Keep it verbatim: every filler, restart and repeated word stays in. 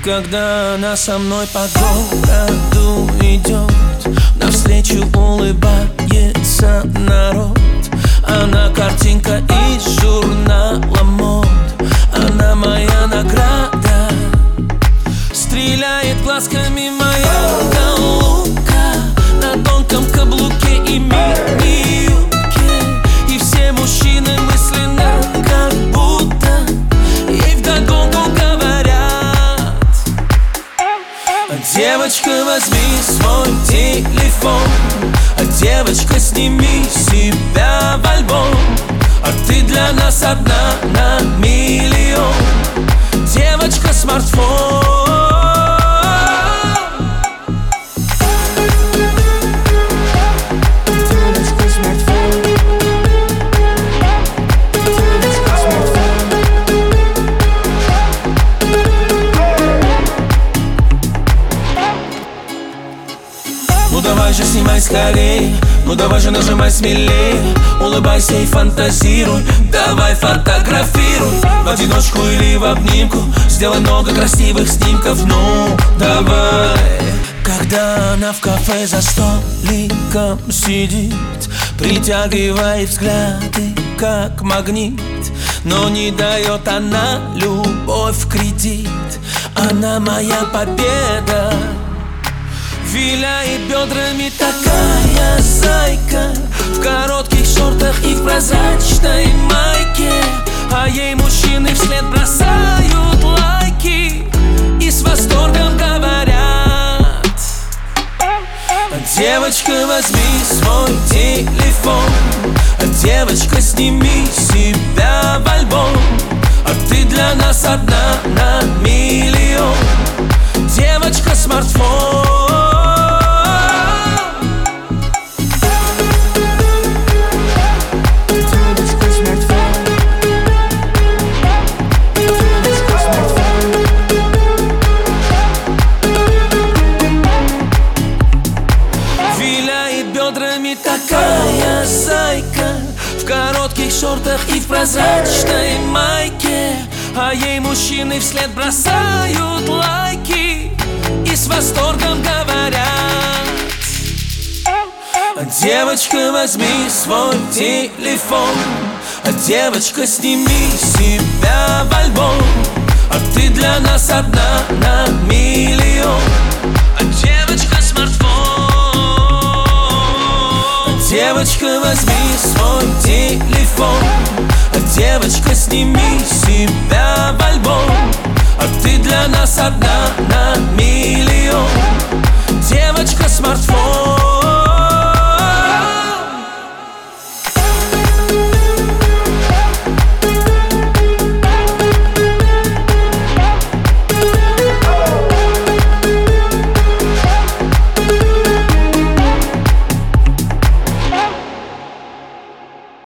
когда она со мной по городу идет, навстречу улыбается народ. Она картинка из журнала мод, она моя награда. Стреляет глазками моя голубка на тонком каблуке и мини-юбке. И все мужчины мысленно как будто ей вдогонку говорят: девочка, возьми свой телефон, а девочка, сними себя в альбом. А ты для нас одна на миллион, девочка, смартфон. Ну давай же снимай скорей, ну давай же нажимай смелее, улыбайся и фантазируй, давай фотографируй в одиночку или в обнимку, сделай много красивых снимков, ну давай. Когда она в кафе за столиком сидит, притягивает взгляды как магнит, но не дает она любовь в кредит, она моя победа. Виляет бедрами такая зайка, в коротких шортах и в прозрачной майке, а ей мужчины вслед бросают лайки и с восторгом говорят: девочка, возьми свой телефон, а девочка, сними себя в альбом. А ты для нас одна на миллион, девочка, смартфон. Бедрами такая зайка, в коротких шортах и в прозрачной майке, а ей мужчины вслед бросают лайки и с восторгом говорят: девочка, возьми свой телефон, а девочка, сними себя в альбом. А ты для нас одна на миллион, а девочка, смартфон. Девочка, возьми свой телефон, а девочка, сними себя в альбом. А ты для нас одна на миллион, девочка, смартфон.